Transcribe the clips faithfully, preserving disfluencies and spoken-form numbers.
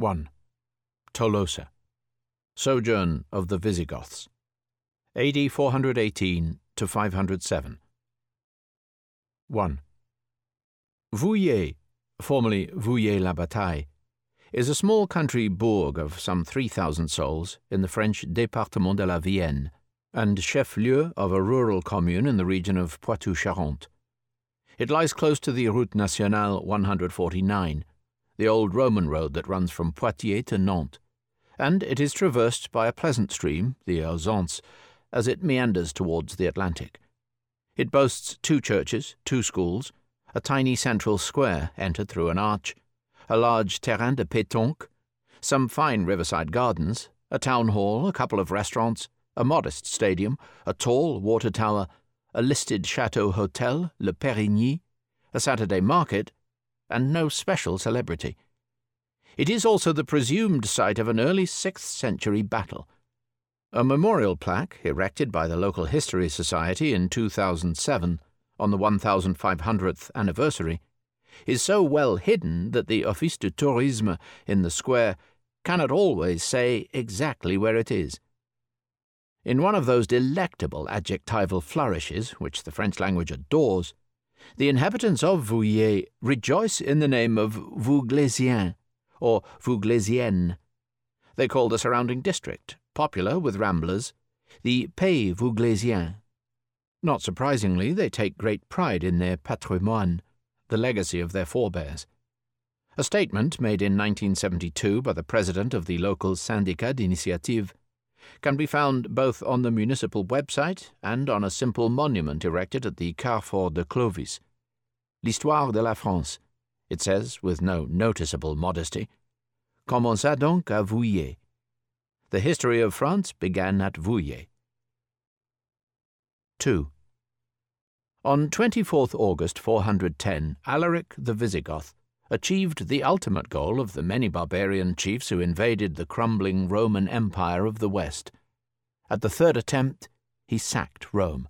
one. Tolosa. Sojourn of the Visigoths. A D four eighteen to five oh seven. one. Vouillé, formerly Vouillé-la-Bataille, is a small country bourg of some three thousand souls in the French Département de la Vienne, and chef-lieu of a rural commune in the region of Poitou-Charentes. It lies close to the Route Nationale one hundred forty-nine, the old Roman road that runs from Poitiers to Nantes, and it is traversed by a pleasant stream, the Auzance, as it meanders towards the Atlantic. It boasts two churches, two schools, a tiny central square entered through an arch, a large terrain de pétanque, some fine riverside gardens, a town hall, a couple of restaurants, a modest stadium, a tall water tower, a listed chateau hotel, Le Périgny, a Saturday market, and no special celebrity. It is also the presumed site of an early sixth century battle. A memorial plaque, erected by the local History Society in two thousand seven, on the one thousand five hundredth anniversary, is so well hidden that the Office de Tourisme in the square cannot always say exactly where it is. In one of those delectable adjectival flourishes which the French language adores, the inhabitants of Vouillé rejoice in the name of Vouglaisiens, or Vouglaisiennes. They call the surrounding district, popular with ramblers, the Pays Vouglaisien. Not surprisingly, they take great pride in their patrimoine, the legacy of their forebears. A statement made in nineteen seventy-two by the president of the local Syndicat d'Initiative can be found both on the municipal website and on a simple monument erected at the Carrefour de Clovis. L'histoire de la France, it says with no noticeable modesty, commença donc à Vouillé. The history of France began at Vouillé. two. On twenty-fourth August four hundred ten, Alaric the Visigoth achieved the ultimate goal of the many barbarian chiefs who invaded the crumbling Roman Empire of the West. At the third attempt, he sacked Rome.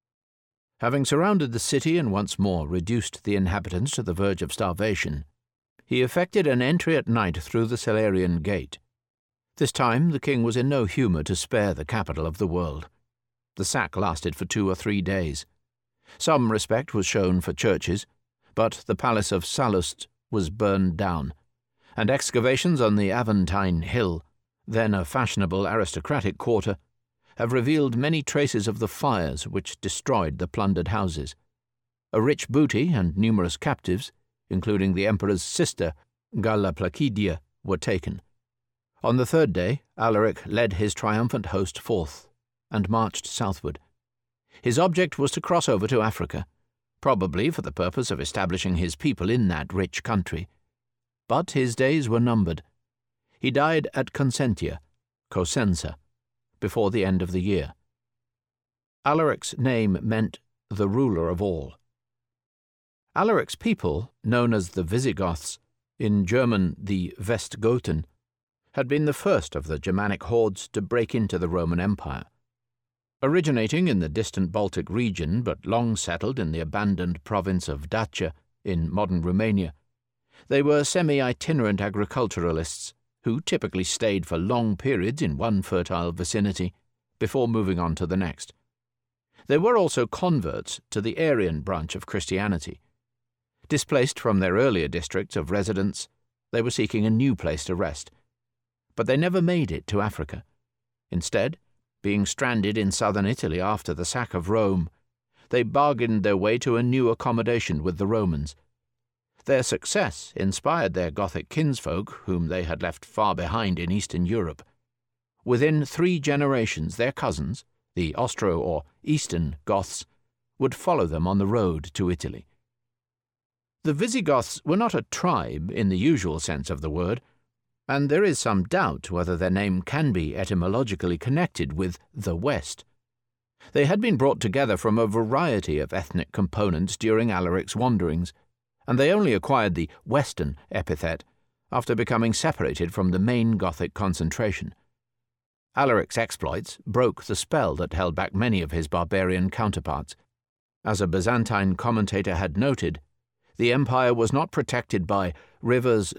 Having surrounded the city and once more reduced the inhabitants to the verge of starvation, he effected an entry at night through the Salarian Gate. This time the king was in no humour to spare the capital of the world. The sack lasted for two or three days. Some respect was shown for churches, but the palace of Sallust was burned down, and excavations on the Aventine Hill, then a fashionable aristocratic quarter, have revealed many traces of the fires which destroyed the plundered houses. A rich booty and numerous captives, including the emperor's sister, Galla Placidia, were taken. On the third day, Alaric led his triumphant host forth and marched southward. His object was to cross over to Africa, probably for the purpose of establishing his people in that rich country. But his days were numbered. He died at Consentia, Cosenza, before the end of the year. Alaric's name meant the ruler of all. Alaric's people, known as the Visigoths, in German the Westgoten, had been the first of the Germanic hordes to break into the Roman Empire. Originating in the distant Baltic region but long settled in the abandoned province of Dacia in modern Romania, they were semi-itinerant agriculturalists who typically stayed for long periods in one fertile vicinity before moving on to the next. They were also converts to the Arian branch of Christianity. Displaced from their earlier districts of residence, they were seeking a new place to rest. But they never made it to Africa. Instead, being stranded in southern Italy after the sack of Rome, they bargained their way to a new accommodation with the Romans. Their success inspired their Gothic kinsfolk, whom they had left far behind in Eastern Europe. Within three generations, their cousins, the Austro- or Eastern Goths, would follow them on the road to Italy. The Visigoths were not a tribe in the usual sense of the word, and there is some doubt whether their name can be etymologically connected with the West. They had been brought together from a variety of ethnic components during Alaric's wanderings, and they only acquired the Western epithet after becoming separated from the main Gothic concentration. Alaric's exploits broke the spell that held back many of his barbarian counterparts. As a Byzantine commentator had noted, the empire was not protected by rivers,